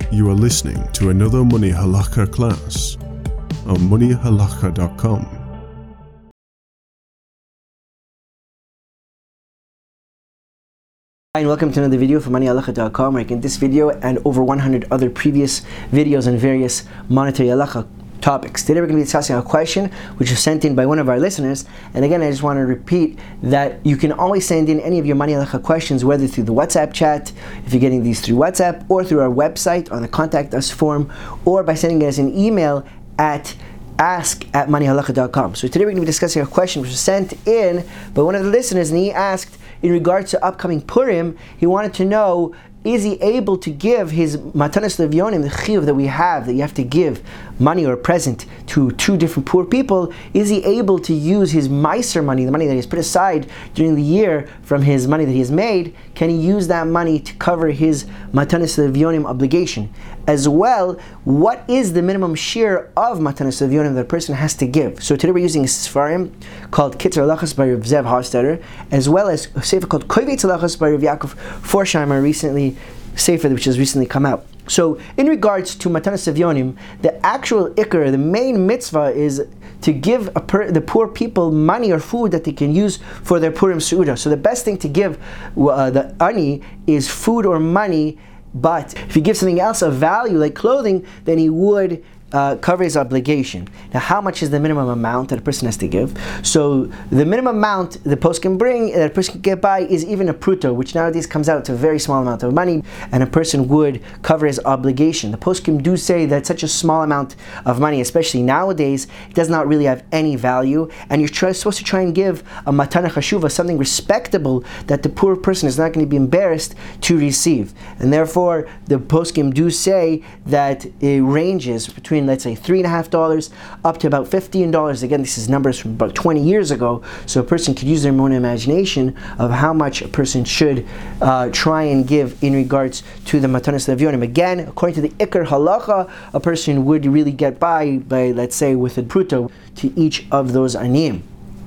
You are listening to another Money Halakha class on moneyhalakha.com. Hi and welcome to another video from moneyhalakha.com, where in this video and over 100 other previous videos on various monetary halakha topics. Today we're going to be discussing a question which was sent in by one of our listeners. And again, I just want to repeat that you can always send in any of your money halakha questions, whether through the WhatsApp chat, if you're getting these through WhatsApp, or through our website on the Contact Us form, or by sending us an email at ask@moneyhalakha.com. So today we're going to be discussing a question which was sent in by one of the listeners, and he asked, in regards to upcoming Purim, he wanted to know, is he able to give his matanas levyonim, the chiyuv that we have, that you have to give money or a present to two different poor people, is he able to use his meiser money, the money that he's put aside during the year from his money that he has made, can he use that money to cover his matanas levyonim obligation? As well, what is the minimum share of matanas levyonim that a person has to give? So today we're using a Sfarim called Kitzur Halachos by Rav Zev Hofstadter, as well as a sefer called Kovetz Halachos by Rav Yaakov Forsheimer, recently sefer which has recently come out. So in regards to matanas levyonim, the actual ikar, the main mitzvah, is to give the poor people money or food that they can use for their Purim Seudah. So the best thing to give the ani is food or money, but if he gives something else of value like clothing, then he would cover his obligation. Now, how much is the minimum amount that a person has to give? So the minimum amount the post can bring, that a person can get by, is even a pruto, which nowadays comes out to a very small amount of money, and a person would cover his obligation. The poskim do say that such a small amount of money, especially nowadays, does not really have any value, and you're supposed to try and give a matana chashuva, something respectable that the poor person is not going to be embarrassed to receive. And therefore, the poskim do say that it ranges between, let's say, $3.50 up to about $15. Again, this is numbers from about 20 years ago, so a person could use their own imagination of how much a person should try and give in regards to the matanas levyonim. Again, according to the ikar halacha, a person would really get by, let's say, with a pruto to each of those aniyim.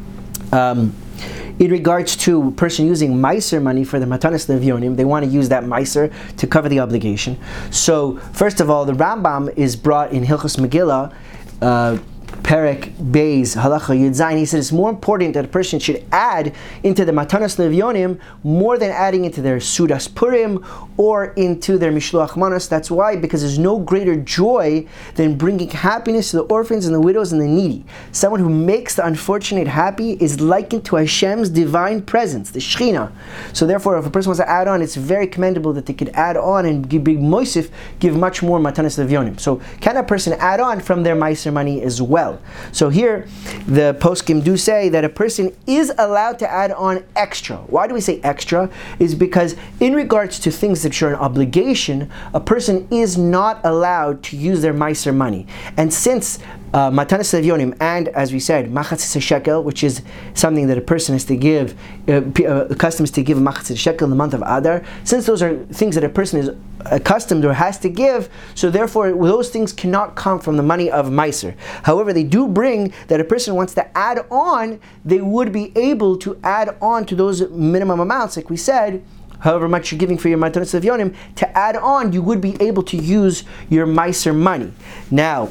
In regards to a person using meiser money for the matanas levyonim, they want to use that meiser to cover the obligation. So, first of all, the Rambam is brought in Hilchos Megillah, Perek Beis Halacha Yud Zayin. He said it's more important that a person should add into the matanas levyonim more than adding into their Sudas Purim or into their Mishloach Manos. That's why, because there's no greater joy than bringing happiness to the orphans and the widows and the needy. Someone who makes the unfortunate happy is likened to Hashem's divine presence, the Shechina. So therefore, if a person wants to add on, it's very commendable that they could add on and give big moisif, give much more matanas levyonim. So can a person add on from their meiser money as well? So here, the poskim do say that a person is allowed to add on extra. Why do we say extra? Is because in regards to things that are an obligation, a person is not allowed to use their meiser money. And since matanas levyonim, and as we said, machatzis shekel, which is something that a person has to give, accustomed to give machatzis shekel in the month of Adar, since those are things that a person is accustomed or has to give, so therefore those things cannot come from the money of meiser. However, they do bring that a person wants to add on, they would be able to add on to those minimum amounts, like we said. However much you're giving for your matanas levyonim, to add on, you would be able to use your meiser money. Now,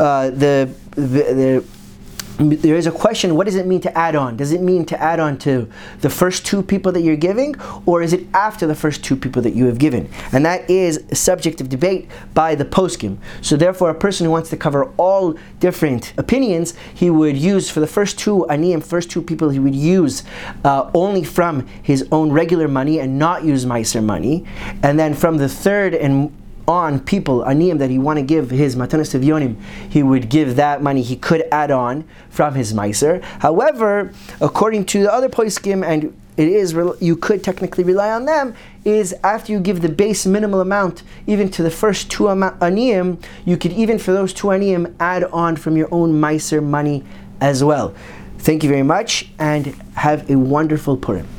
there is a question, what does it mean to add on? Does it mean to add on to the first two people that you're giving, or is it after the first two people that you have given? And that is a subject of debate by the poskim. So therefore, a person who wants to cover all different opinions, he would use for the first two aniyim, first two people, he would use only from his own regular money and not use meiser money. And then from the third and on people, aniyim, that he want to give his matanas levyonim, he would give that money, he could add on from his meiser. However, according to the other poskim, and it is, you could technically rely on them, is after you give the base minimal amount, even to the first two aniyim, you could even for those two aniyim add on from your own meiser money as well. Thank you very much, and have a wonderful Purim.